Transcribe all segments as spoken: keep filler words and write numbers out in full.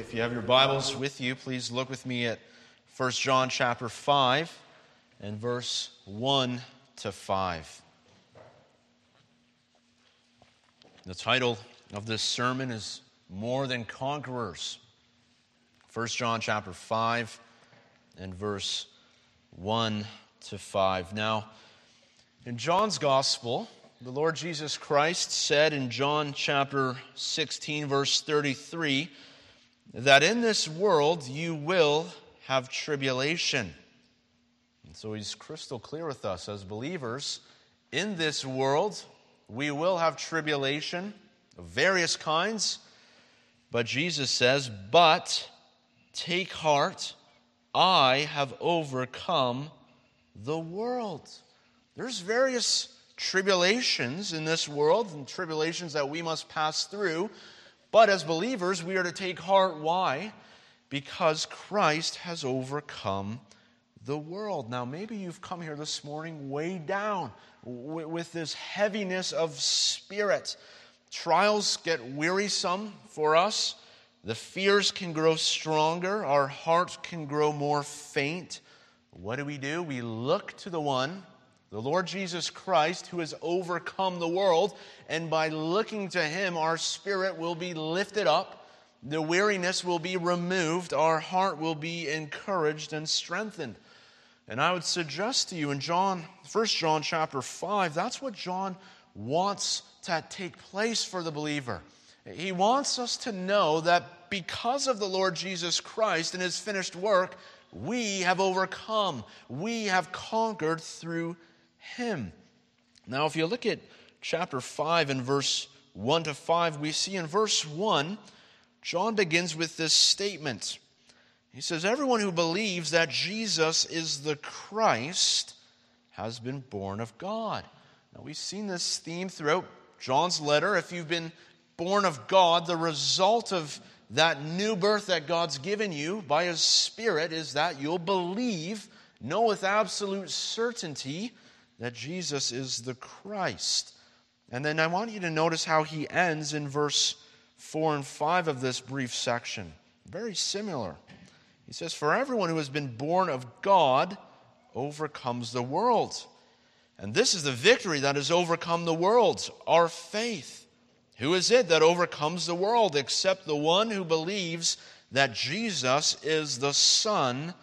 If you have your Bibles with you, please look with me at First John chapter five and verse one to five. The title of this sermon is More Than Conquerors. First John chapter five and verse one to five. Now, in John's Gospel, the Lord Jesus Christ said in John chapter sixteen, verse thirty-three, that in this world you will have tribulation. And so he's crystal clear with us as believers. In this world, we will have tribulation of various kinds. But Jesus says, but take heart, I have overcome the world. There's various tribulations in this world and tribulations that we must pass through. But as believers, we are to take heart. Why? Because Christ has overcome the world. Now, maybe you've come here this morning weighed down with this heaviness of spirit. Trials get wearisome for us. The fears can grow stronger. Our hearts can grow more faint. What do we do? We look to the one, the Lord Jesus Christ, who has overcome the world, and by looking to Him, our spirit will be lifted up, the weariness will be removed, our heart will be encouraged and strengthened. And I would suggest to you in John, First John chapter five, that's what John wants to take place for the believer. He wants us to know that because of the Lord Jesus Christ and His finished work, we have overcome, we have conquered through Him. Now, if you look at chapter five and verse one to five, we see in verse one, John begins with this statement. He says, everyone who believes that Jesus is the Christ has been born of God. Now, we've seen this theme throughout John's letter. If you've been born of God, the result of that new birth that God's given you by His Spirit is that you'll believe, know with absolute certainty that Jesus is the Christ. And then I want you to notice how he ends in verse four and five of this brief section. Very similar. He says, for everyone who has been born of God overcomes the world. And this is the victory that has overcome the world, our faith. Who is it that overcomes the world except the one who believes that Jesus is the Son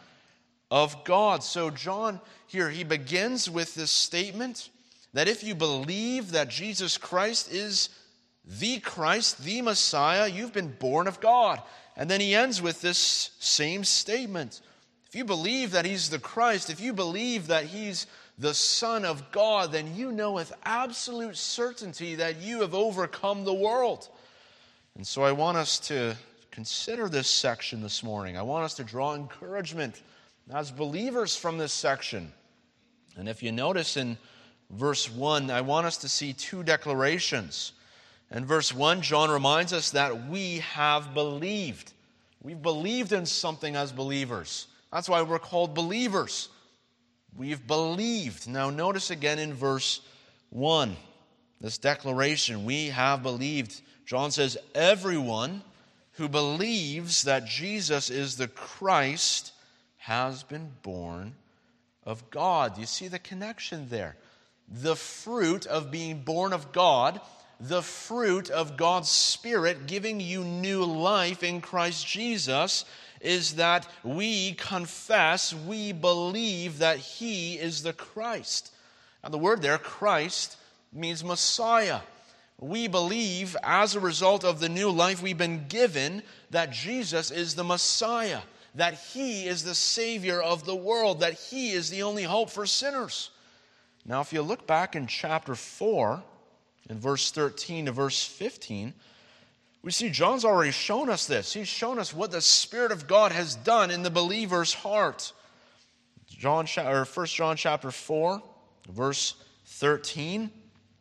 of God? So John here, he begins with this statement that if you believe that Jesus Christ is the Christ, the Messiah, you've been born of God. And then he ends with this same statement. If you believe that He's the Christ, if you believe that He's the Son of God, then you know with absolute certainty that you have overcome the world. And so I want us to consider this section this morning. I want us to draw encouragement as believers from this section. And if you notice in verse one, I want us to see two declarations. In verse one, John reminds us that we have believed. We've believed in something as believers. That's why we're called believers. We've believed. Now notice again in verse one, this declaration, we have believed. John says, everyone who believes that Jesus is the Christ has been born of God. You see the connection there. The fruit of being born of God, the fruit of God's Spirit giving you new life in Christ Jesus, is that we confess, we believe that He is the Christ. Now the word there, Christ, means Messiah. We believe as a result of the new life we've been given that Jesus is the Messiah, that He is the Savior of the world, that He is the only hope for sinners. Now if you look back in chapter four, in verse thirteen to verse fifteen, we see John's already shown us this. He's shown us what the Spirit of God has done in the believer's heart. John, or First John chapter four, verse thirteen.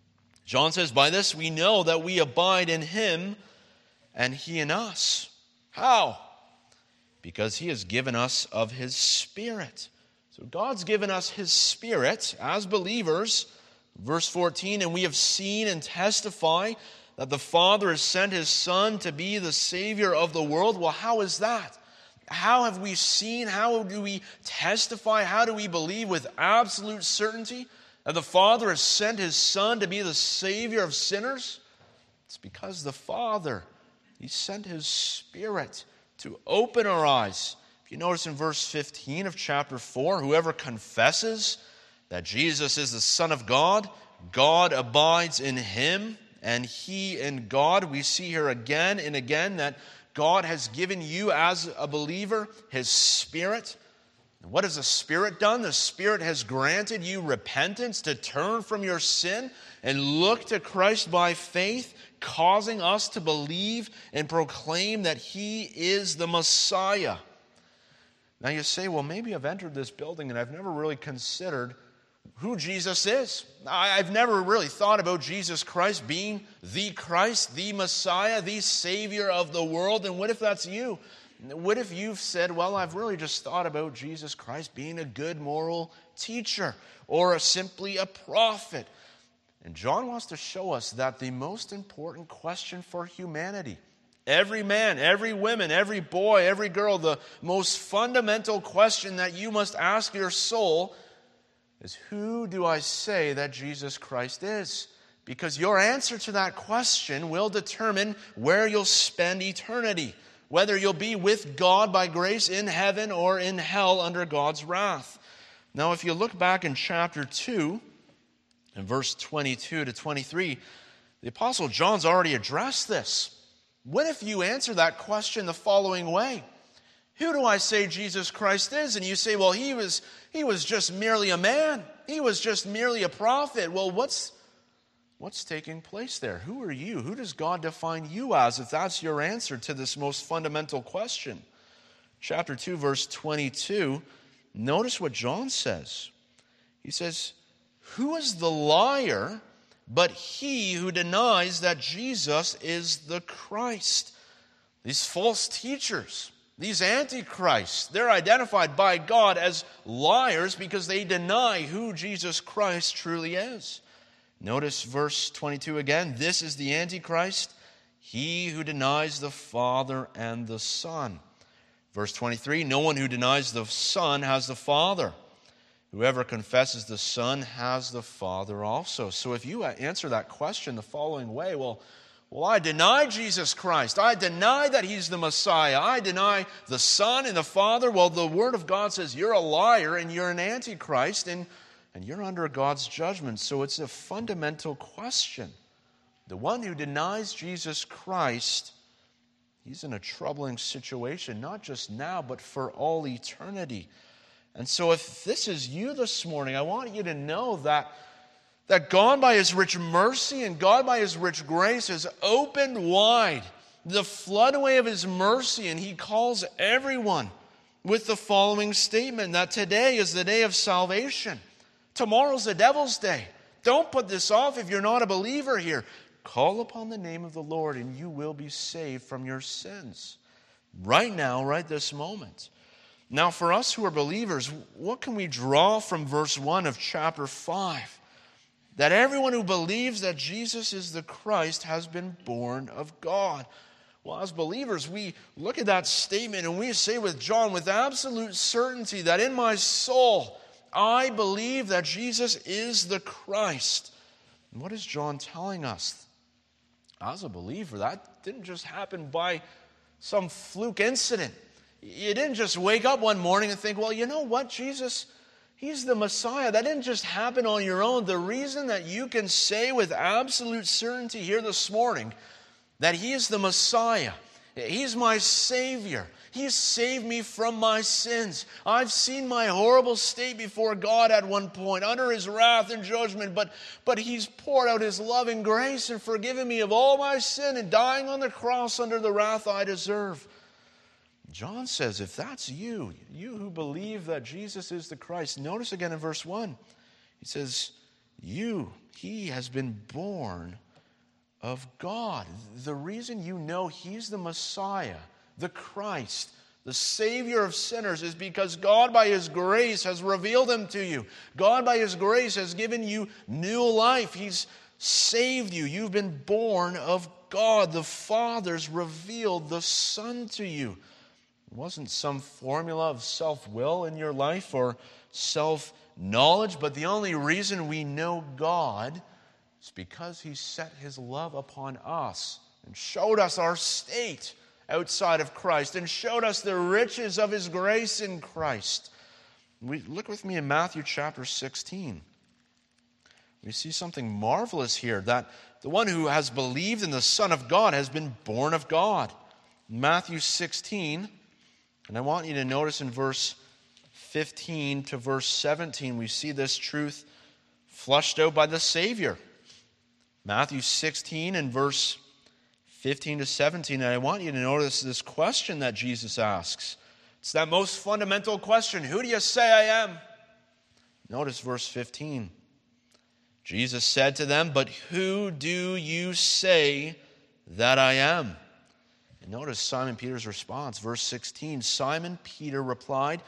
John says, by this we know that we abide in Him and He in us. How? Because He has given us of His Spirit. So God's given us His Spirit as believers. Verse fourteen, and we have seen and testify that the Father has sent his Son to be the Savior of the world. Well, how is that? How have we seen? How do we testify? How do we believe with absolute certainty that the Father has sent his Son to be the Savior of sinners? It's because the Father, he sent his Spirit to open our eyes. If you notice in verse fifteen of chapter four, whoever confesses that Jesus is the Son of God, God abides in him, and he in God. We see here again and again that God has given you as a believer his Spirit. And what has the Spirit done? The Spirit has granted you repentance to turn from your sin and look to Christ by faith, causing us to believe and proclaim that he is the Messiah. Now you say, well, maybe I've entered this building and I've never really considered who Jesus is. I've never really thought about Jesus Christ being the Christ, the Messiah, the Savior of the world. And what if that's you? What if you've said, well, I've really just thought about Jesus Christ being a good moral teacher or a, simply a prophet? And John wants to show us that the most important question for humanity, every man, every woman, every boy, every girl, the most fundamental question that you must ask your soul is, who do I say that Jesus Christ is? Because your answer to that question will determine where you'll spend eternity, whether you'll be with God by grace in heaven or in hell under God's wrath. Now, if you look back in chapter two, in verse twenty-two to twenty-three, the Apostle John's already addressed this. What if you answer that question the following way? Who do I say Jesus Christ is? And you say, well, he was he was just merely a man. He was just merely a prophet. Well, what's what's taking place there? Who are you? Who does God define you as, if that's your answer to this most fundamental question? Chapter two, verse twenty-two, notice what John says. He says, who is the liar but he who denies that Jesus is the Christ? These false teachers, these antichrists, they're identified by God as liars because they deny who Jesus Christ truly is. Notice verse twenty-two again. This is the antichrist, he who denies the Father and the Son. Verse twenty-three, no one who denies the Son has the Father. Whoever confesses the Son has the Father also. So if you answer that question the following way, well, well, I deny Jesus Christ. I deny that he's the Messiah. I deny the Son and the Father. Well, the Word of God says you're a liar and you're an antichrist and, and you're under God's judgment. So it's a fundamental question. The one who denies Jesus Christ, he's in a troubling situation, not just now, but for all eternity. And so if this is you this morning, I want you to know that, that God by his rich mercy and God by his rich grace has opened wide the floodway of his mercy, and he calls everyone with the following statement, that today is the day of salvation. Tomorrow's the devil's day. Don't put this off if you're not a believer here. Call upon the name of the Lord and you will be saved from your sins. Right now, right this moment. Now, for us who are believers, what can we draw from verse one of chapter five? That everyone who believes that Jesus is the Christ has been born of God. Well, as believers, we look at that statement and we say with John, with absolute certainty, that in my soul, I believe that Jesus is the Christ. And what is John telling us? As a believer, that didn't just happen by some fluke incident. You didn't just wake up one morning and think, well, you know what, Jesus, he's the Messiah. That didn't just happen on your own. The reason that you can say with absolute certainty here this morning that he is the Messiah, he's my Savior, he's saved me from my sins. I've seen my horrible state before God at one point, under his wrath and judgment, but, but he's poured out his loving grace and forgiven me of all my sin and dying on the cross under the wrath I deserve. John says, if that's you, you who believe that Jesus is the Christ, notice again in verse one, he says, you, he has been born of God. The reason you know he's the Messiah, the Christ, the Savior of sinners, is because God by his grace has revealed him to you. God by his grace has given you new life. He's saved you. You've been born of God. The Father's revealed the Son to you. It wasn't some formula of self-will in your life or self-knowledge, but the only reason we know God is because He set His love upon us and showed us our state outside of Christ and showed us the riches of His grace in Christ. We, look with me in Matthew chapter sixteen. We see something marvelous here, that the one who has believed in the Son of God has been born of God. Matthew sixteen, and I want you to notice in verse fifteen to verse seventeen, we see this truth flushed out by the Savior. Matthew sixteen and verse fifteen to seventeen, and I want you to notice this question that Jesus asks. It's that most fundamental question, who do you say I am? Notice verse fifteen. Jesus said to them, but who do you say that I am? And notice Simon Peter's response, verse sixteen. Simon Peter replied,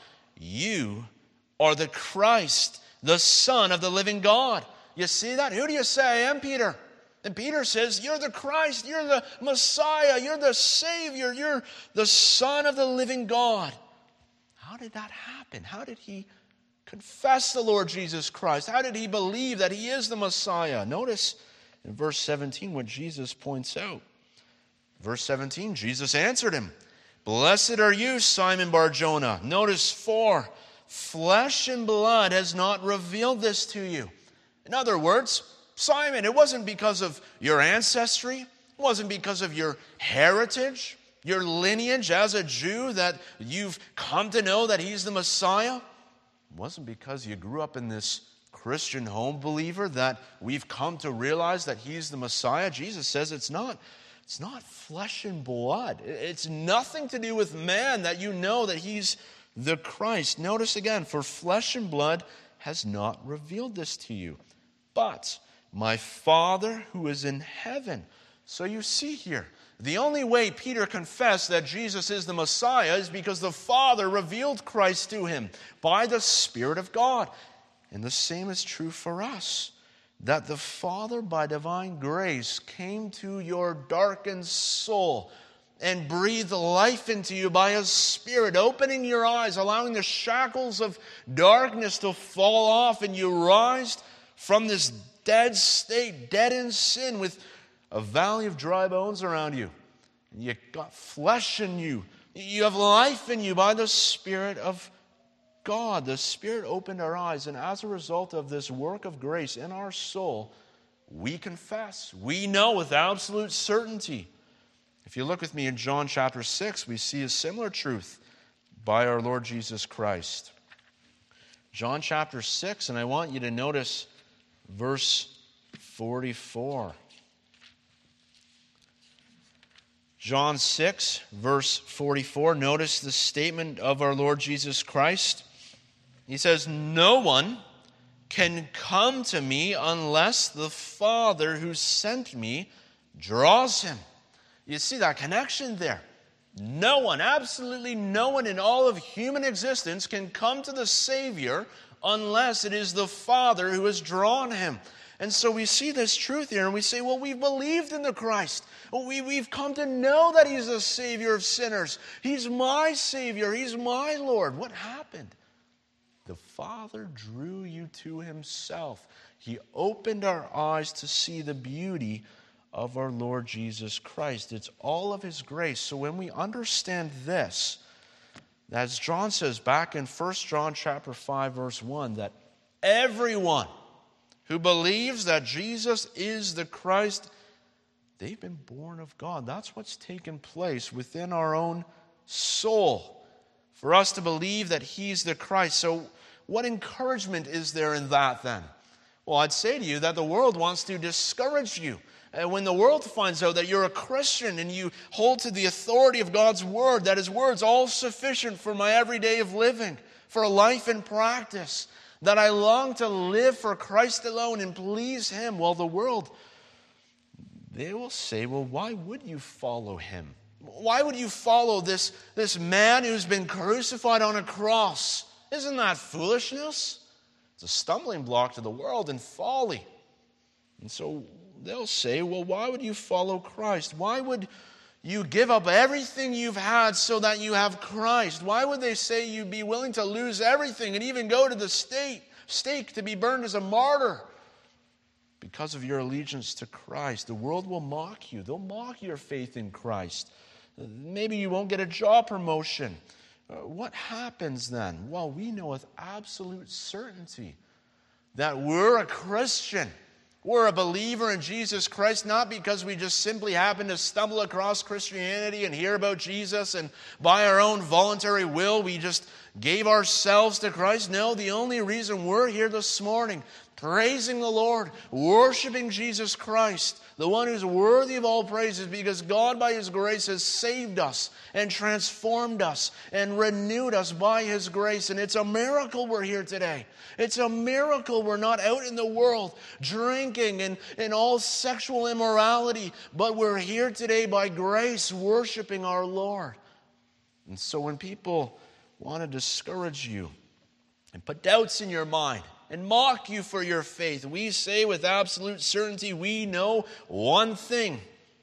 you are the Christ, the Son of the living God. You see that? Who do you say I am, Peter? And Peter says, you're the Christ, you're the Messiah, you're the Savior, you're the Son of the living God. How did that happen? How did he confess the Lord Jesus Christ? How did he believe that he is the Messiah? Notice in verse seventeen what Jesus points out. Verse seventeen, Jesus answered him, blessed are you, Simon Bar-Jonah. Notice four, flesh and blood has not revealed this to you. In other words, Simon, it wasn't because of your ancestry. It wasn't because of your heritage, your lineage as a Jew that you've come to know that he's the Messiah. It wasn't because you grew up in this Christian home, believer, that we've come to realize that he's the Messiah. Jesus says it's not. It's not flesh and blood. It's nothing to do with man that you know that he's the Christ. Notice again, for flesh and blood has not revealed this to you, but my Father who is in heaven. So you see here, the only way Peter confessed that Jesus is the Messiah is because the Father revealed Christ to him by the Spirit of God. And the same is true for us, that the Father by divine grace came to your darkened soul and breathed life into you by His Spirit, opening your eyes, allowing the shackles of darkness to fall off, and you rise from this dead state, dead in sin, with a valley of dry bones around you. And you got flesh in you. You have life in you by the Spirit of God. The Spirit opened our eyes, and as a result of this work of grace in our soul, we confess. We know with absolute certainty. If you look with me in John chapter six, we see a similar truth by our Lord Jesus Christ. John chapter six, and I want you to notice verse forty-four. John six, verse forty-four. Notice the statement of our Lord Jesus Christ. He says, no one can come to me unless the Father who sent me draws him. You see that connection there? No one, absolutely no one in all of human existence can come to the Savior unless it is the Father who has drawn him. And so we see this truth here, and we say, well, we've believed in the Christ. We, we've come to know that He's the Savior of sinners. He's my Savior. He's my Lord. What happened? The Father drew you to Himself. He opened our eyes to see the beauty of our Lord Jesus Christ. It's all of His grace. So when we understand this, as John says back in First John chapter five, verse one, that everyone who believes that Jesus is the Christ, they've been born of God. That's what's taken place within our own soul, for us to believe that He's the Christ. So what encouragement is there in that then? Well, I'd say to you that the world wants to discourage you. And when the world finds out that you're a Christian and you hold to the authority of God's Word, that His Word's all sufficient for my everyday of living, for a life in practice, that I long to live for Christ alone and please Him, well, the world, they will say, well, why would you follow Him? Why would you follow this, this man who's been crucified on a cross? Isn't that foolishness? It's a stumbling block to the world and folly. And so they'll say, well, why would you follow Christ? Why would you give up everything you've had so that you have Christ? Why would they say you'd be willing to lose everything and even go to the stake, stake to be burned as a martyr because of your allegiance to Christ? The world will mock you. They'll mock your faith in Christ. Maybe you won't get a job promotion. Uh, what happens then? Well, we know with absolute certainty that we're a Christian. We're a believer in Jesus Christ, not because we just simply happen to stumble across Christianity and hear about Jesus and by our own voluntary will we just gave ourselves to Christ. No, the only reason we're here this morning, praising the Lord, worshiping Jesus Christ, the one who's worthy of all praise, is because God by His grace has saved us and transformed us and renewed us by His grace. And it's a miracle we're here today. It's a miracle we're not out in the world drinking and, and all sexual immorality, but we're here today by grace worshiping our Lord. And so when people want to discourage you and put doubts in your mind and mock you for your faith, we say with absolute certainty, we know one thing,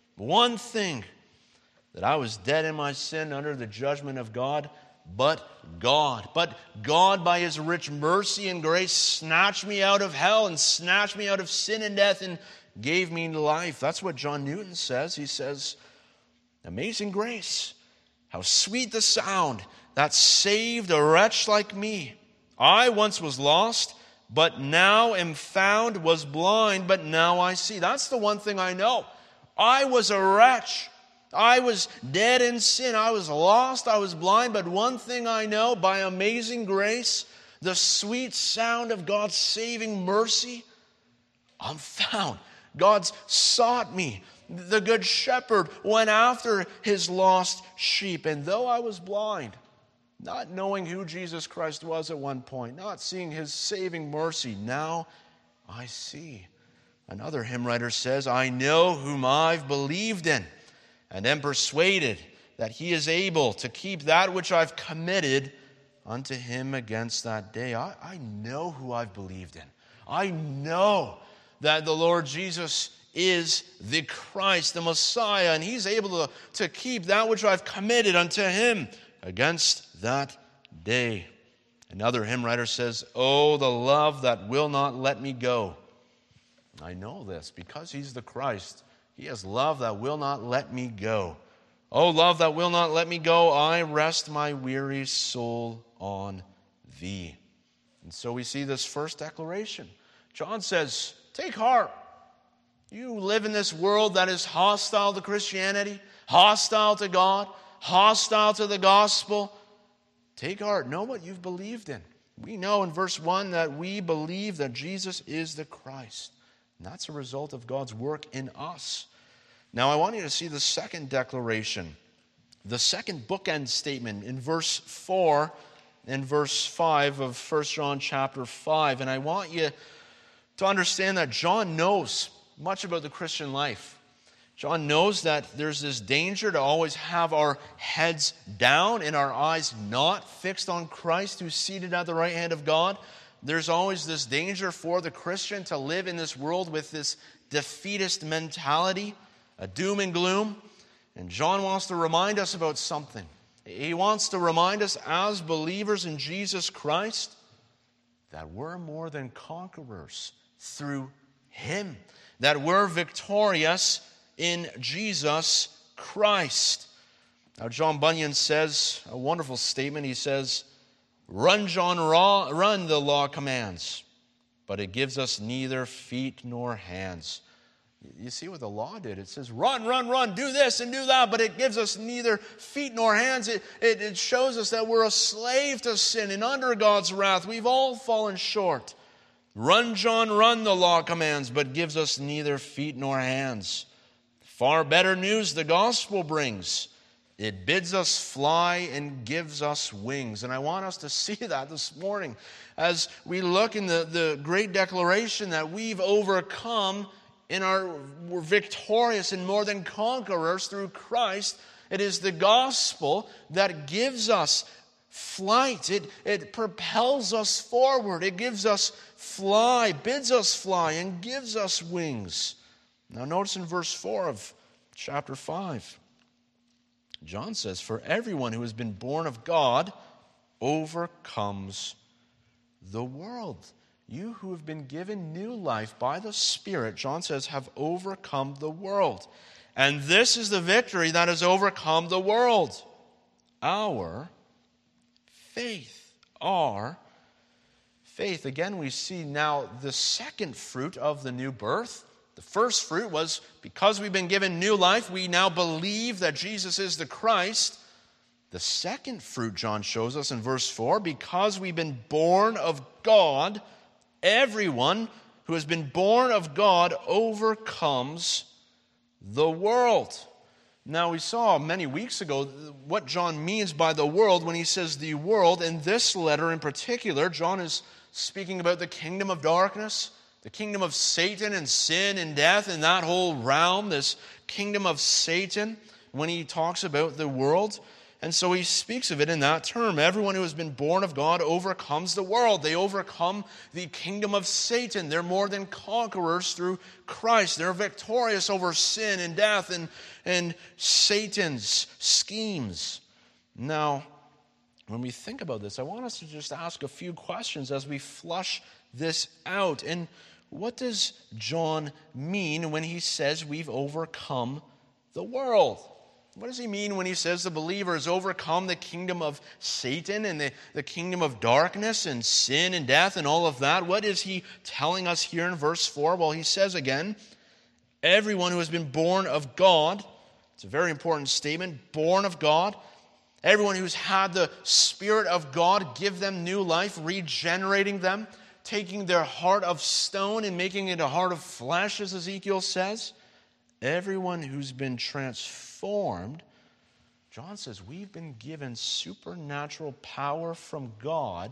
one thing, that I was dead in my sin under the judgment of God, but God, but God by His rich mercy and grace snatched me out of hell and snatched me out of sin and death and gave me life. That's what John Newton says. He says, amazing grace, how sweet the sound that saved a wretch like me. I once was lost, but now am found, was blind, but now I see. That's the one thing I know. I was a wretch. I was dead in sin. I was lost. I was blind. But one thing I know, by amazing grace, the sweet sound of God's saving mercy, I'm found. God's sought me. The good shepherd went after his lost sheep. And though I was blind, not knowing who Jesus Christ was at one point, not seeing His saving mercy, now I see. Another hymn writer says, I know whom I've believed in, and am persuaded that He is able to keep that which I've committed unto Him against that day. I, I know who I've believed in. I know that the Lord Jesus is the Christ, the Messiah, and He's able to, to keep that which I've committed unto Him against that day. Another hymn writer says, oh, the love that will not let me go. I know this because He's the Christ. He has love that will not let me go. Oh, love that will not let me go, I rest my weary soul on Thee. And so we see this first declaration. John says, take heart. You live in this world that is hostile to Christianity, hostile to God, hostile to the gospel. Take heart. Know what you've believed in. We know in verse one that we believe that Jesus is the Christ. And that's a result of God's work in us. Now I want you to see the second declaration, the second bookend statement in verse four and verse five of First John chapter five. And I want you to understand that John knows much about the Christian life. John knows that there's this danger to always have our heads down and our eyes not fixed on Christ who's seated at the right hand of God. There's always this danger for the Christian to live in this world with this defeatist mentality, a doom and gloom. And John wants to remind us about something. He wants to remind us as believers in Jesus Christ that we're more than conquerors through Him, that we're victorious in Jesus Christ. Now, John Bunyan says a wonderful statement. He says, run, John, run, the law commands, but it gives us neither feet nor hands. You see what the law did? It says, run, run, run, do this and do that, but it gives us neither feet nor hands. It, it, it shows us that we're a slave to sin and under God's wrath. We've all fallen short. Run, John, run, the law commands, but gives us neither feet nor hands. Far better news the gospel brings. It bids us fly and gives us wings. And I want us to see that this morning as we look in the, the great declaration that we've overcome in our, we're victorious and more than conquerors through Christ. It is the gospel that gives us flight. It, it propels us forward. It gives us fly, bids us fly, and gives us wings. Now notice in verse four of chapter five, John says, "For everyone who has been born of God overcomes the world." You who have been given new life by the Spirit, John says, have overcome the world. And this is the victory that has overcome the world. Our faith. Our faith. Again, we see now the second fruit of the new birth. The first fruit was because we've been given new life, we now believe that Jesus is the Christ. The second fruit, John shows us in verse four, because we've been born of God, everyone who has been born of God overcomes the world. Now, we saw many weeks ago what John means by the world when he says the world. In this letter in particular, John is speaking about the kingdom of darkness, the kingdom of Satan and sin and death and that whole realm, this kingdom of Satan, when he talks about the world. And so he speaks of it in that term. Everyone who has been born of God overcomes the world. They overcome the kingdom of Satan. They're more than conquerors through Christ. They're victorious over sin and death and, and Satan's schemes. Now, when we think about this, I want us to just ask a few questions as we flush this out. And what does John mean when he says we've overcome the world? What does he mean when he says the believer has overcome the kingdom of Satan and the, the kingdom of darkness and sin and death and all of that? What is he telling us here in verse four? Well, he says again, everyone who has been born of God, it's a very important statement, born of God. Everyone who's had the Spirit of God give them new life, regenerating them, taking their heart of stone and making it a heart of flesh, as Ezekiel says. Everyone who's been transformed, John says, we've been given supernatural power from God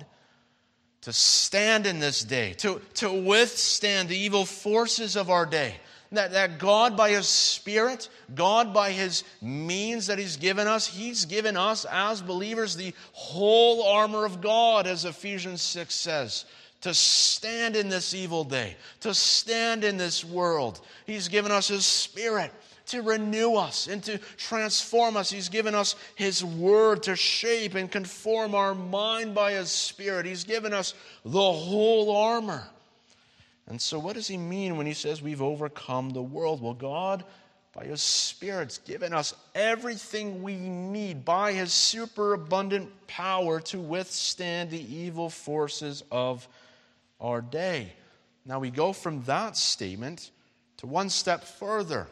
to stand in this day, to, to withstand the evil forces of our day. That, that God by His Spirit, God by His means that He's given us, He's given us as believers the whole armor of God, as Ephesians six says, to stand in this evil day, to stand in this world. He's given us His Spirit to renew us and to transform us. He's given us His Word to shape and conform our mind by His Spirit. He's given us the whole armor. And so what does He mean when He says we've overcome the world? Well, God, by His Spirit's given us everything we need by His superabundant power to withstand the evil forces of our day. Now we go from that statement to one step further.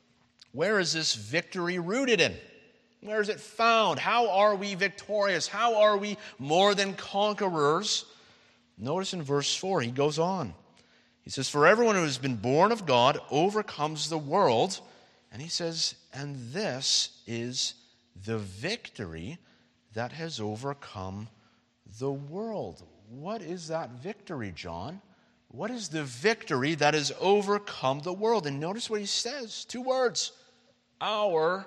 Where is this victory rooted in? Where is it found? How are we victorious? How are we more than conquerors? Notice in verse four, he goes on. He says, for everyone who has been born of God overcomes the world. And he says, and this is the victory that has overcome the world. What is that victory, John? What is the victory that has overcome the world? And notice what he says. Two words. Our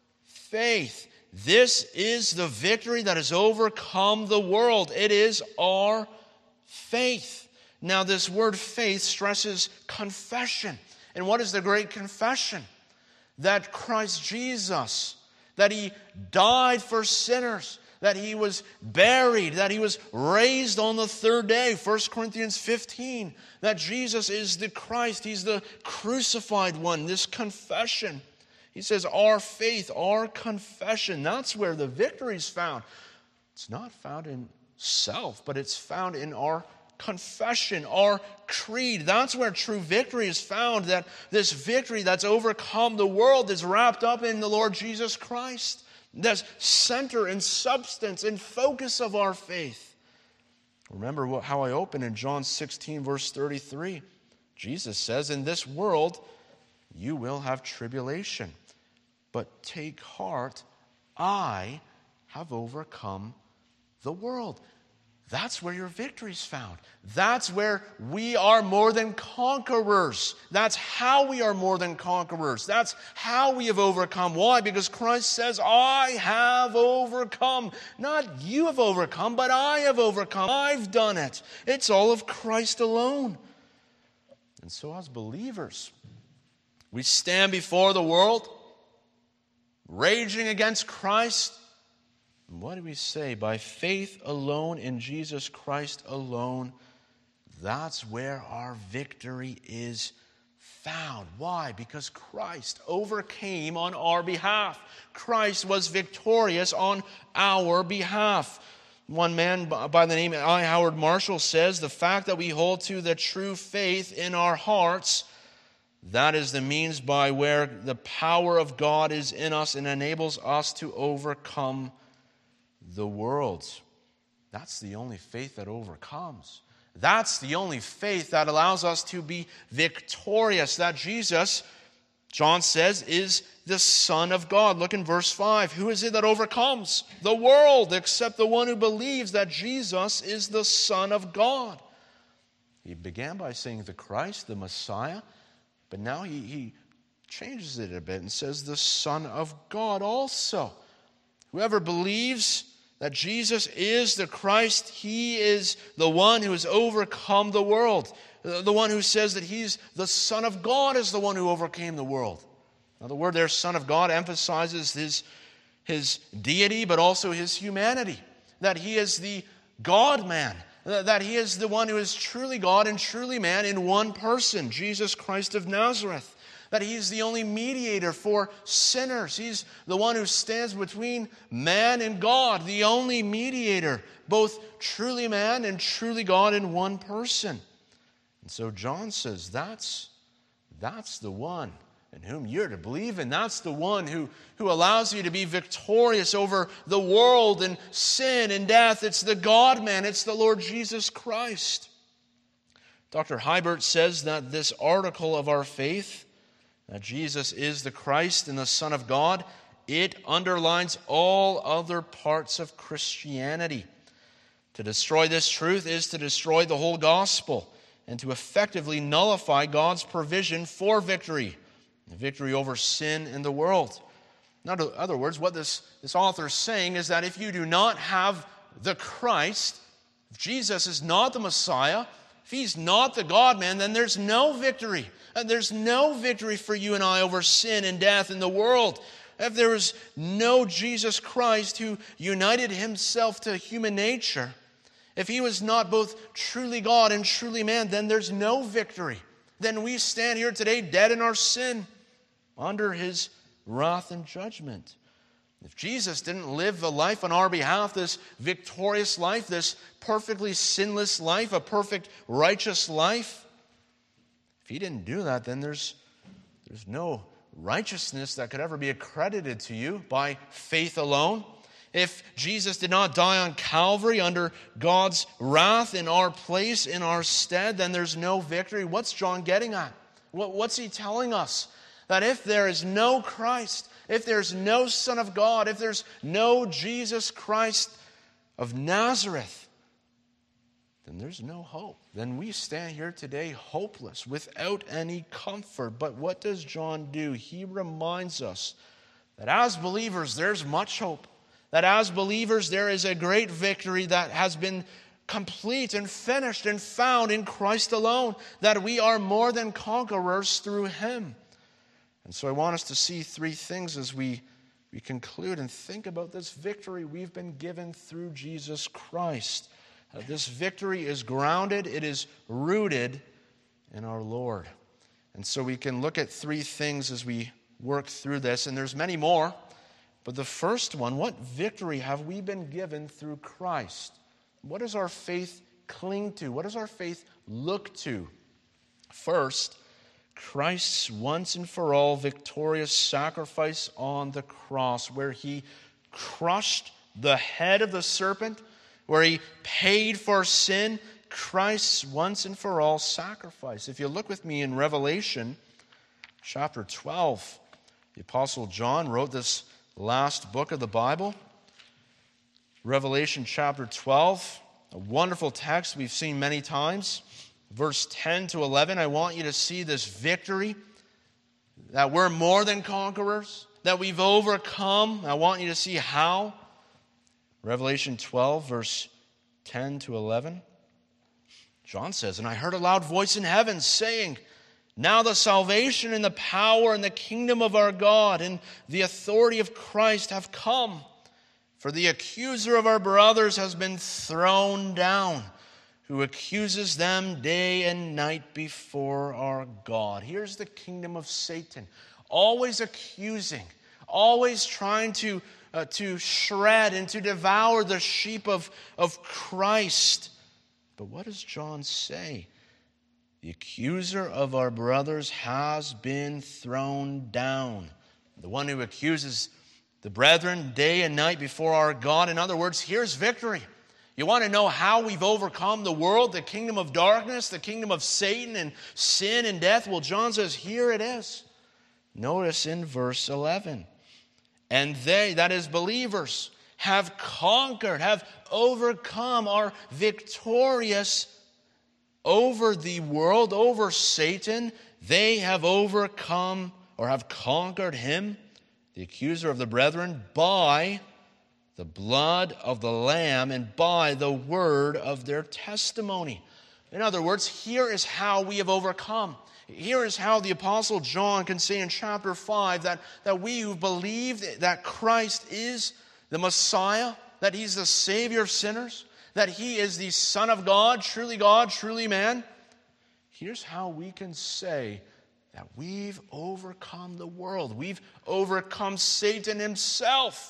faith. This is the victory that has overcome the world. It is our faith. Now, this word faith stresses confession. And what is the great confession? That Christ Jesus, that He died for sinners, that He was buried, that He was raised on the third day, First Corinthians fifteen, that Jesus is the Christ, He's the crucified one, this confession. He says our faith, our confession, that's where the victory is found. It's not found in self, but it's found in our confession, our creed. That's where true victory is found, that this victory that's overcome the world is wrapped up in the Lord Jesus Christ. That's center and substance and focus of our faith. Remember what, how I opened in John sixteen, verse thirty-three. Jesus says, in this world you will have tribulation, but take heart, I have overcome the world. That's where your victory is found. That's where we are more than conquerors. That's how we are more than conquerors. That's how we have overcome. Why? Because Christ says, I have overcome. Not you have overcome, but I have overcome. I've done it. It's all of Christ alone. And so as believers, We stand before the world, raging against Christ. And what do we say? By faith alone in Jesus Christ alone, that's where our victory is found. Why? Because Christ overcame on our behalf. Christ was victorious on our behalf. One man by the name of I. Howard Marshall says, the fact that we hold to the true faith in our hearts, that is the means by where the power of God is in us and enables us to overcome the world. That's the only faith that overcomes. That's the only faith that allows us to be victorious. That Jesus, John says, is the Son of God. Look in verse five. Who is it that overcomes the world except the one who believes that Jesus is the Son of God? He began by saying the Christ, the Messiah, but now he, he changes it a bit and says the Son of God also. Whoever believes that Jesus is the Christ, he is the one who has overcome the world. The one who says that he's the Son of God is the one who overcame the world. Now the word there, Son of God, emphasizes his, his deity, but also his humanity. That he is the God-man. That he is the one who is truly God and truly man in one person, Jesus Christ of Nazareth. That he's the only mediator for sinners. He's the one who stands between man and God, the only mediator, both truly man and truly God in one person. And so John says that's, that's the one in whom you're to believe in. That's the one who, who allows you to be victorious over the world and sin and death. It's the God-man. It's the Lord Jesus Christ. Doctor Hibert says that this article of our faith, that Jesus is the Christ and the Son of God, it underlines all other parts of Christianity. To destroy this truth is to destroy the whole gospel and to effectively nullify God's provision for victory, victory over sin in the world. In other words, what this, this author is saying is that if you do not have the Christ, if Jesus is not the Messiah, if he's not the God-man, then there's no victory. And there's no victory for you and I over sin and death in the world. If there is no Jesus Christ who united himself to human nature, if he was not both truly God and truly man, then there's no victory. Then we stand here today dead in our sin, under his wrath and judgment. If Jesus didn't live a life on our behalf, this victorious life, this perfectly sinless life, a perfect righteous life, if he didn't do that, then there's, there's no righteousness that could ever be accredited to you by faith alone. If Jesus did not die on Calvary under God's wrath in our place, in our stead, then there's no victory. What's John getting at? What, what's he telling us? That if there is no Christ, if there's no Son of God, if there's no Jesus Christ of Nazareth, then there's no hope. Then we stand here today hopeless, without any comfort. But what does John do? He reminds us that as believers, there's much hope. That as believers, there is a great victory that has been complete and finished and found in Christ alone. That we are more than conquerors through him. And so I want us to see three things as we, we conclude and think about this victory we've been given through Jesus Christ. Uh, this victory is grounded, it is rooted in our Lord. And so we can look at three things as we work through this, and there's many more. But the first one, what victory have we been given through Christ? What does our faith cling to? What does our faith look to? First, Christ's once and for all victorious sacrifice on the cross, where he crushed the head of the serpent, where he paid for sin, Christ's once and for all sacrifice. If you look with me in Revelation chapter twelve, the Apostle John wrote this last book of the Bible. Revelation chapter twelve, a wonderful text we've seen many times. Verse ten to eleven, I want you to see this victory, that we're more than conquerors, that we've overcome. I want you to see how. Revelation twelve, verse ten to eleven. John says, and I heard a loud voice in heaven saying, Now the salvation and the power and the kingdom of our God and the authority of Christ have come. For the accuser of our brothers has been thrown down, who accuses them day and night before our God. Here's the kingdom of Satan, always accusing, always trying to, uh, to shred and to devour the sheep of, of Christ. But what does John say? The accuser of our brothers has been thrown down. The one who accuses the brethren day and night before our God. In other words, here's victory. You want to know how we've overcome the world, the kingdom of darkness, the kingdom of Satan and sin and death? Well, John says, here it is. Notice in verse eleven. And they, that is believers, have conquered, have overcome, are victorious over the world, over Satan. They have overcome or have conquered him, the accuser of the brethren, by the blood of the Lamb and by the word of their testimony. In other words, here is how we have overcome. Here is how the Apostle John can say in chapter five that, that we who believe that Christ is the Messiah, that he's the Savior of sinners, that he is the Son of God, truly God, truly man. Here's how we can say that we've overcome the world. We've overcome Satan himself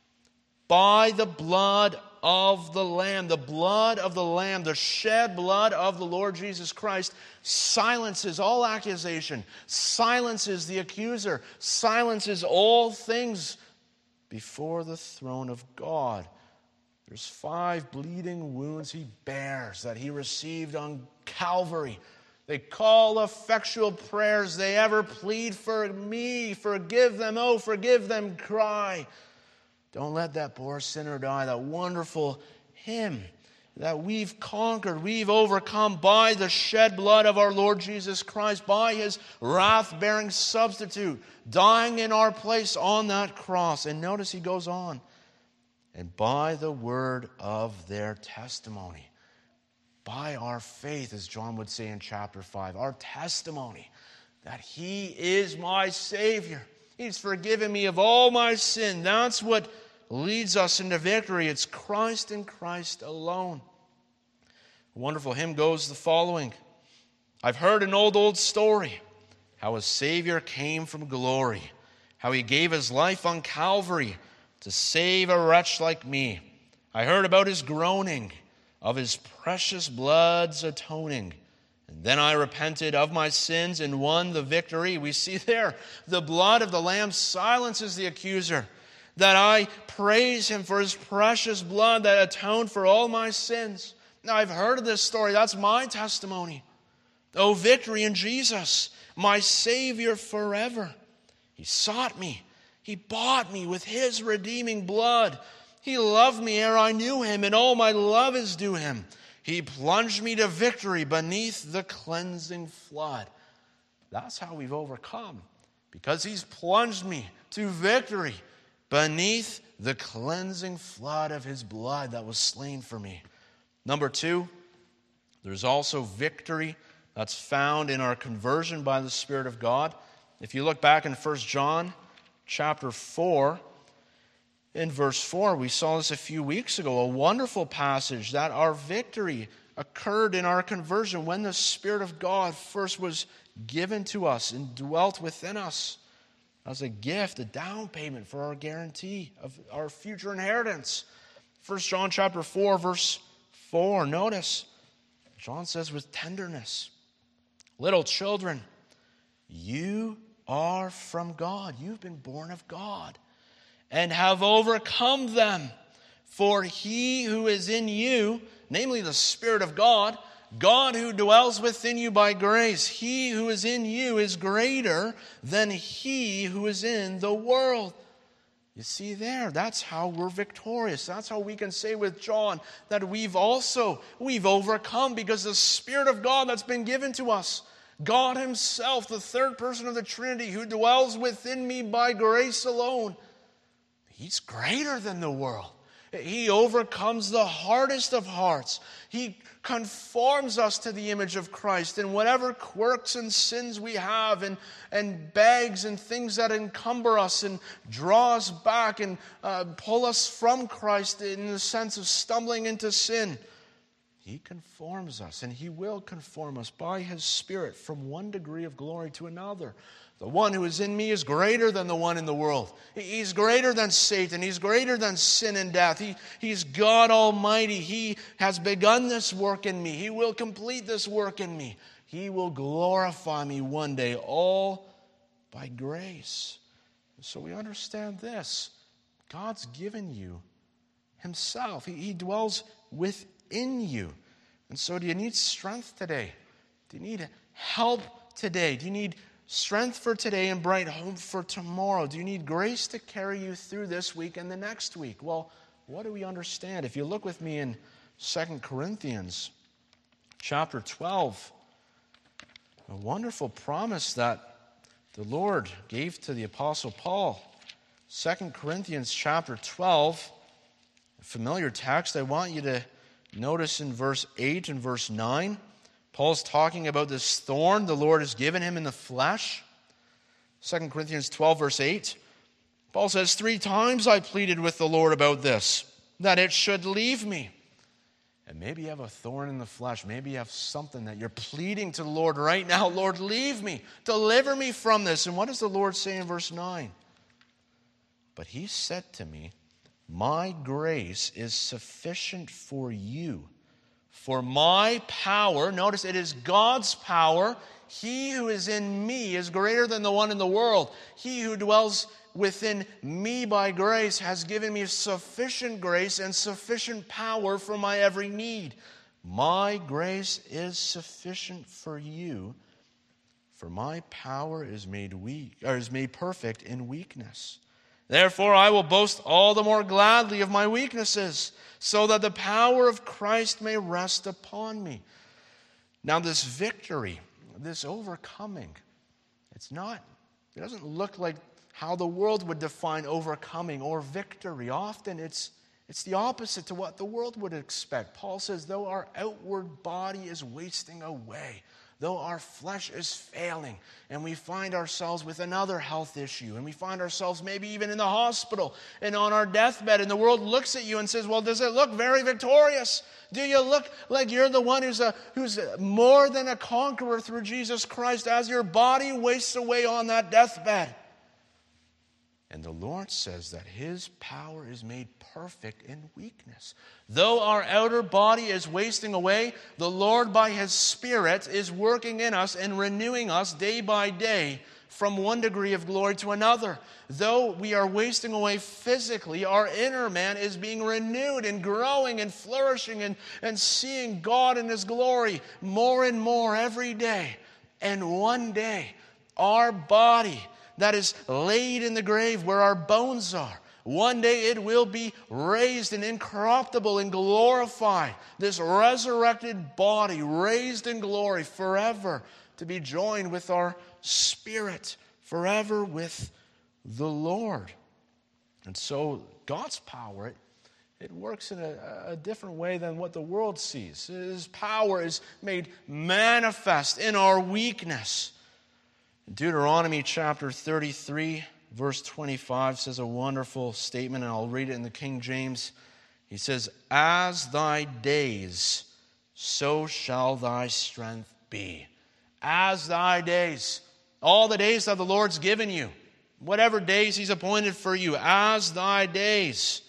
by the blood of the Lamb. The blood of the Lamb, the shed blood of the Lord Jesus Christ, silences all accusation, silences the accuser, silences all things before the throne of God. There's five bleeding wounds he bears that he received on Calvary. They call effectual prayers. They ever plead for me. Forgive them, oh, forgive them, cry. Don't let that poor sinner die. That wonderful hymn that we've conquered, we've overcome by the shed blood of our Lord Jesus Christ, by his wrath-bearing substitute, dying in our place on that cross. And notice he goes on. And by the word of their testimony, by our faith, as John would say in chapter five, our testimony that he is my Savior. He's forgiven me of all my sin. That's what leads us into victory. It's Christ and Christ alone. A wonderful hymn goes the following. I've heard an old, old story, how a Savior came from glory, how he gave his life on Calvary to save a wretch like me. I heard about his groaning, of his precious blood's atoning. And then I repented of my sins and won the victory. We see there, the blood of the Lamb silences the accuser. That I praise him for his precious blood that atoned for all my sins. Now, I've heard of this story. That's my testimony. Oh, victory in Jesus, my Savior forever. He sought me. He bought me with his redeeming blood. He loved me ere I knew him, and all my love is due him. He plunged me to victory beneath the cleansing flood. That's how we've overcome, because he's plunged me to victory beneath the cleansing flood of his blood that was slain for me. Number two, there's also victory that's found in our conversion by the Spirit of God. If you look back in First John chapter four, in verse four, we saw this a few weeks ago, a wonderful passage that our victory occurred in our conversion when the Spirit of God first was given to us and dwelt within us as a gift, a down payment for our guarantee of our future inheritance. First John chapter four, verse four, notice, John says with tenderness, little children, you are from God. You've been born of God and have overcome them. For he who is in you, namely the Spirit of God, God who dwells within you by grace, he who is in you is greater than he who is in the world. You see there, that's how we're victorious. That's how we can say with John that we've also, we've overcome because the Spirit of God that's been given to us, God himself, the third person of the Trinity who dwells within me by grace alone, he's greater than the world. He overcomes the hardest of hearts. He conforms us to the image of Christ, and whatever quirks and sins we have, and, and bags and things that encumber us and draw us back and uh, pull us from Christ in the sense of stumbling into sin, He conforms us, and He will conform us by His Spirit from one degree of glory to another. The one who is in me is greater than the one in the world. He's greater than Satan. He's greater than sin and death. He, he's God Almighty. He has begun this work in me. He will complete this work in me. He will glorify me one day, all by grace. So we understand this. God's given you Himself. He, he dwells within you. And so do you need strength today? Do you need help today? Do you need strength for today and bright hope for tomorrow? Do you need grace to carry you through this week and the next week? Well, what do we understand? If you look with me in Second Corinthians chapter twelve, a wonderful promise that the Lord gave to the Apostle Paul. Second Corinthians chapter twelve, a familiar text. I want you to notice in verse eight and verse nine. Paul's talking about this thorn the Lord has given him in the flesh. Second Corinthians twelve, verse eight. Paul says, "Three times I pleaded with the Lord about this, that it should leave me." And maybe you have a thorn in the flesh. Maybe you have something that you're pleading to the Lord right now. Lord, leave me. Deliver me from this. And what does the Lord say in verse nine? "But He said to me, my grace is sufficient for you. For my power," notice it is God's power, "He who is in me is greater than the one in the world. He who dwells within me by grace has given me sufficient grace and sufficient power for my every need. My grace is sufficient for you, for my power is made weak, or is made perfect in weakness. Therefore I will boast all the more gladly of my weaknesses, so that the power of Christ may rest upon me." Now this victory, this overcoming, it's not, it doesn't look like how the world would define overcoming or victory. Often it's, it's the opposite to what the world would expect. Paul says, though our outward body is wasting away, though our flesh is failing, and we find ourselves with another health issue, and we find ourselves maybe even in the hospital and on our deathbed, and the world looks at you and says, well, does it look very victorious? Do you look like you're the one who's, a, who's more than a conqueror through Jesus Christ as your body wastes away on that deathbed? And the Lord says that His power is made perfect in weakness. Though our outer body is wasting away, the Lord by His Spirit is working in us and renewing us day by day from one degree of glory to another. Though we are wasting away physically, our inner man is being renewed and growing and flourishing and, and seeing God in His glory more and more every day. And one day, our body that is laid in the grave where our bones are, one day it will be raised and incorruptible and glorified. This resurrected body raised in glory forever to be joined with our spirit forever with the Lord. And so God's power, it, it works in a, a different way than what the world sees. His power is made manifest in our weakness. Deuteronomy chapter thirty-three, verse twenty-five says a wonderful statement, and I'll read it in the King James. He says, "As thy days, so shall thy strength be." As thy days. All the days that the Lord's given you. Whatever days He's appointed for you. As thy days,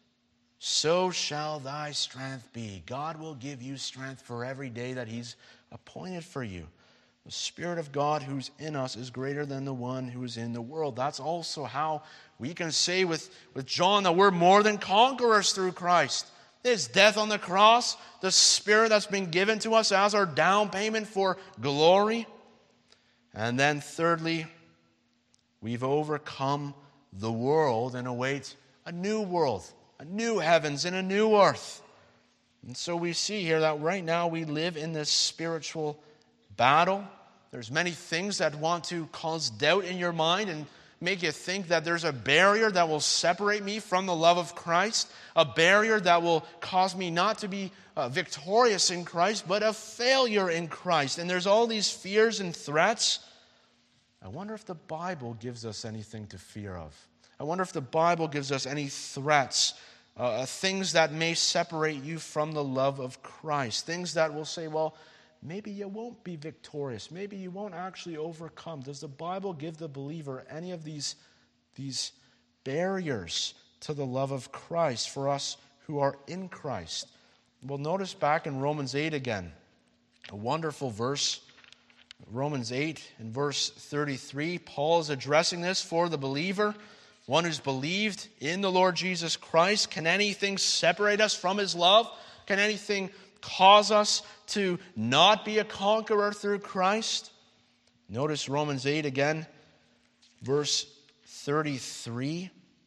so shall thy strength be. God will give you strength for every day that He's appointed for you. The Spirit of God who's in us is greater than the one who is in the world. That's also how we can say with, with John that we're more than conquerors through Christ. His death on the cross, the Spirit that's been given to us as our down payment for glory. And then thirdly, we've overcome the world and await a new world, a new heavens and a new earth. And so we see here that right now we live in this spiritual battle. There's many things that want to cause doubt in your mind and make you think that there's a barrier that will separate me from the love of Christ, a barrier that will cause me not to be uh, victorious in Christ, but a failure in Christ. And there's all these fears and threats. I wonder if the Bible gives us anything to fear of. I wonder if the Bible gives us any threats, uh, things that may separate you from the love of Christ, things that will say, well, maybe you won't be victorious. Maybe you won't actually overcome. Does the Bible give the believer any of these, these barriers to the love of Christ for us who are in Christ? Well, notice back in Romans eight again, a wonderful verse. Romans eight and verse thirty-three, Paul is addressing this for the believer, one who's believed in the Lord Jesus Christ. Can anything separate us from his love? Can anything cause us to not be a conqueror through Christ? Notice Romans eight again, verse thirty-three.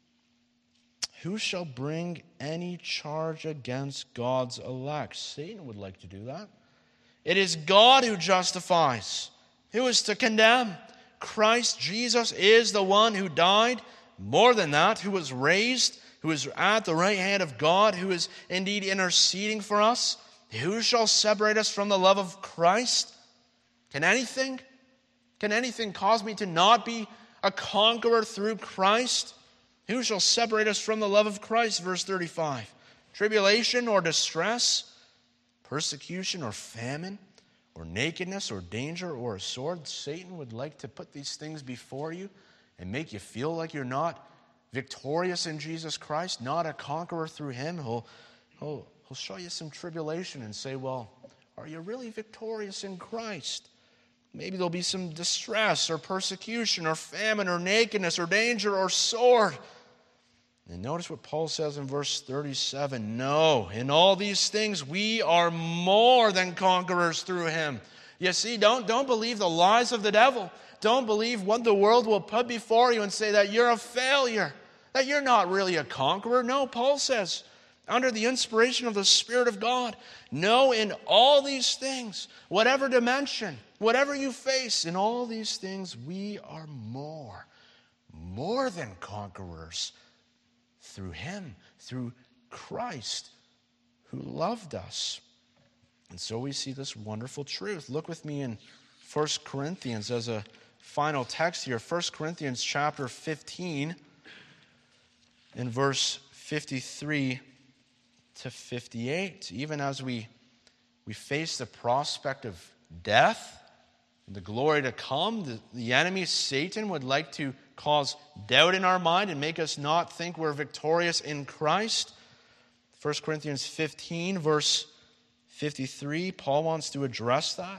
Who shall bring any charge against God's elect? Satan would like to do that. It is God who justifies. Who is to condemn? Christ Jesus is the one who died. More than that, who was raised, who is at the right hand of God, who is indeed interceding for us. Who shall separate us from the love of Christ? Can anything? Can anything cause me to not be a conqueror through Christ? Who shall separate us from the love of Christ? Verse thirty-five. Tribulation or distress, persecution or famine, or nakedness or danger or a sword. Satan would like to put these things before you and make you feel like you're not victorious in Jesus Christ, not a conqueror through him. He'll, he'll, he'll show you some tribulation and say, well, are you really victorious in Christ? Maybe there'll be some distress or persecution or famine or nakedness or danger or sword. And notice what Paul says in verse thirty-seven. No, in all these things we are more than conquerors through him. You see, don't, don't believe the lies of the devil. Don't believe what the world will put before you and say that you're a failure, that you're not really a conqueror. No, Paul says, under the inspiration of the Spirit of God, no, in all these things, whatever dimension, whatever you face, in all these things we are more, more than conquerors through him, through Christ, who loved us. And so we see this wonderful truth. Look with me in First Corinthians as a final text here. First Corinthians chapter fifteen, in verse fifty-three to fifty-eight. Even as we, we face the prospect of death, the glory to come, the, the enemy, Satan, would like to cause doubt in our mind and make us not think we're victorious in Christ. First Corinthians fifteen, verse fifty-three, Paul wants to address that.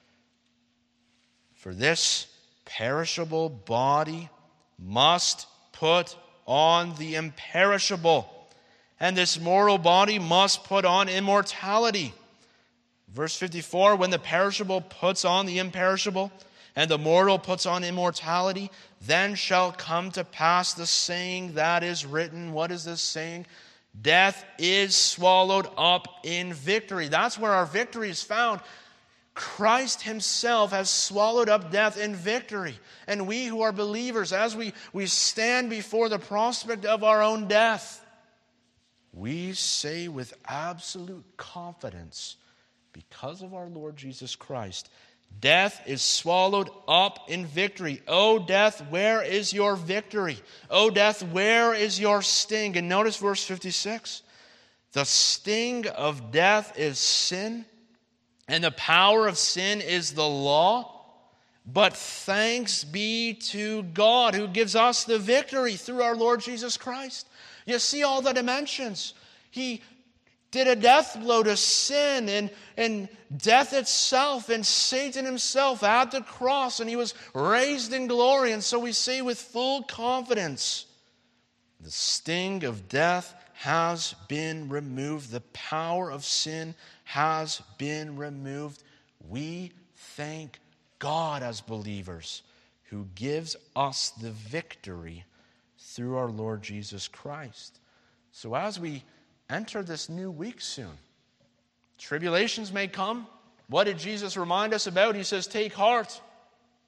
For this perishable body must put on the imperishable, and this mortal body must put on immortality. Verse fifty-four, when the perishable puts on the imperishable, and the mortal puts on immortality, then shall come to pass the saying that is written. What is this saying? Death is swallowed up in victory. That's where our victory is found. Christ himself has swallowed up death in victory. And we who are believers, as we, we stand before the prospect of our own death, we say with absolute confidence, because of our Lord Jesus Christ, death is swallowed up in victory. O death, where is your victory? O death, where is your sting? And notice verse fifty-six. The sting of death is sin, and the power of sin is the law. But thanks be to God who gives us the victory through our Lord Jesus Christ. You see all the dimensions. He did a death blow to sin and, and death itself and Satan himself at the cross, and he was raised in glory. And so we say with full confidence, the sting of death has been removed. The power of sin has been removed. We thank God as believers who gives us the victory through our Lord Jesus Christ. So as we enter this new week soon, tribulations may come. What did Jesus remind us about? He says, take heart.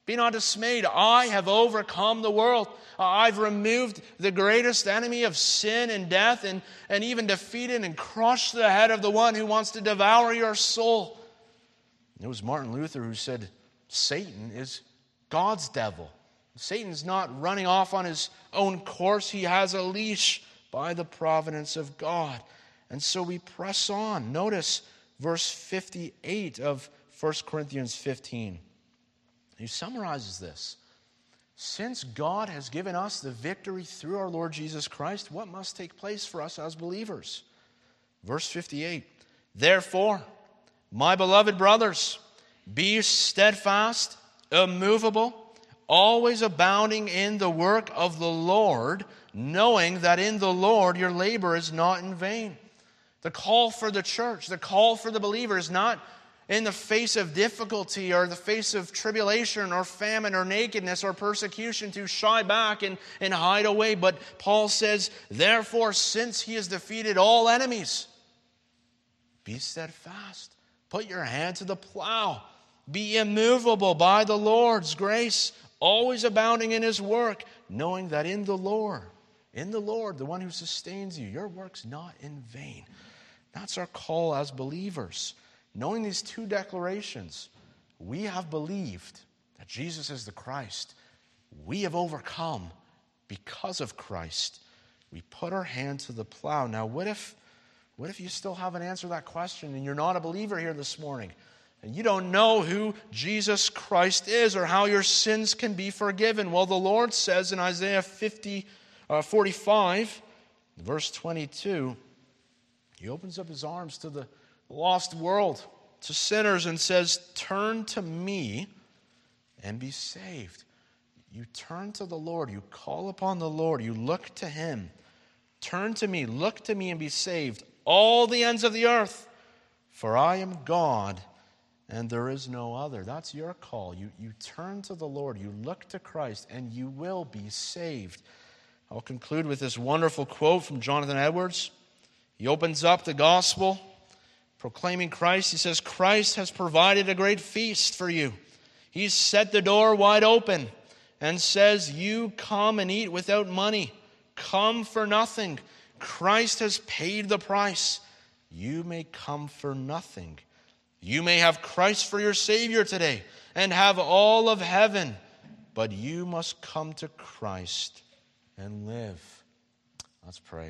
Be not dismayed. I have overcome the world. I've removed the greatest enemy of sin and death, and, and even defeated and crushed the head of the one who wants to devour your soul. It was Martin Luther who said, Satan is God's devil. Satan's not running off on his own course. He has a leash by the providence of God. And so we press on. Notice verse fifty-eight of First Corinthians fifteen. He summarizes this. Since God has given us the victory through our Lord Jesus Christ, what must take place for us as believers? Verse fifty-eight. Therefore, my beloved brothers, be steadfast, immovable, always abounding in the work of the Lord, knowing that in the Lord your labor is not in vain. The call for the church, the call for the believer is not in the face of difficulty or the face of tribulation or famine or nakedness or persecution to shy back and, and hide away. But Paul says, therefore, since he has defeated all enemies, be steadfast. Put your hand to the plow. Be immovable by the Lord's grace, always abounding in his work, knowing that in the Lord, in the Lord, the one who sustains you, your work's not in vain. That's our call as believers. Knowing these two declarations, we have believed that Jesus is the Christ. We have overcome because of Christ. We put our hand to the plow. Now, what if, what if you still haven't answered that question and you're not a believer here this morning? And you don't know who Jesus Christ is or how your sins can be forgiven. Well, the Lord says in Isaiah fifty, uh, forty-five, verse twenty-two, he opens up his arms to the lost world, to sinners, and says, turn to me and be saved. You turn to the Lord. You call upon the Lord. You look to him. Turn to me. Look to me and be saved, all the ends of the earth. For I am God, and there is no other. That's your call. You, you turn to the Lord. You look to Christ, and you will be saved. I'll conclude with this wonderful quote from Jonathan Edwards. He opens up the gospel, proclaiming Christ. He says, Christ has provided a great feast for you. He's set the door wide open and says, you come and eat without money. Come for nothing. Christ has paid the price. You may come for nothing. You may have Christ for your Savior today and have all of heaven, but you must come to Christ and live. Let's pray.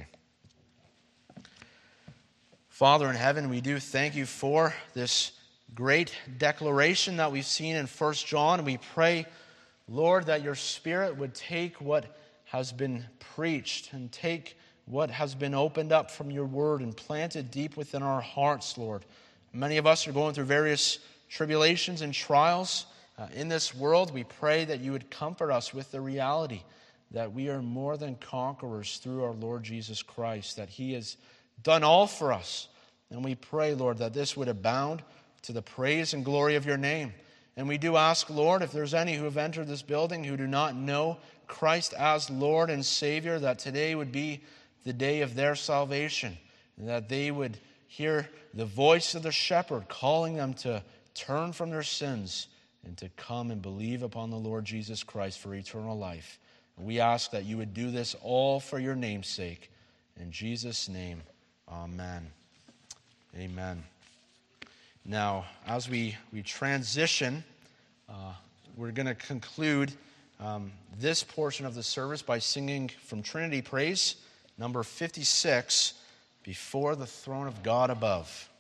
Father in heaven, we do thank you for this great declaration that we've seen in First John. We pray, Lord, that your Spirit would take what has been preached and take what has been opened up from your word and plant it deep within our hearts, Lord. Many of us are going through various tribulations and trials uh, in this world. We pray that you would comfort us with the reality that we are more than conquerors through our Lord Jesus Christ, that he has done all for us. And we pray, Lord, that this would abound to the praise and glory of your name. And we do ask, Lord, if there's any who have entered this building who do not know Christ as Lord and Savior, that today would be the day of their salvation, and that they would hear the voice of the shepherd calling them to turn from their sins and to come and believe upon the Lord Jesus Christ for eternal life. And we ask that you would do this all for your name's sake. In Jesus' name, amen. Amen. Now, as we, we transition, uh, we're going to conclude um, this portion of the service by singing from Trinity Praise, number fifty-six, Before the Throne of God Above.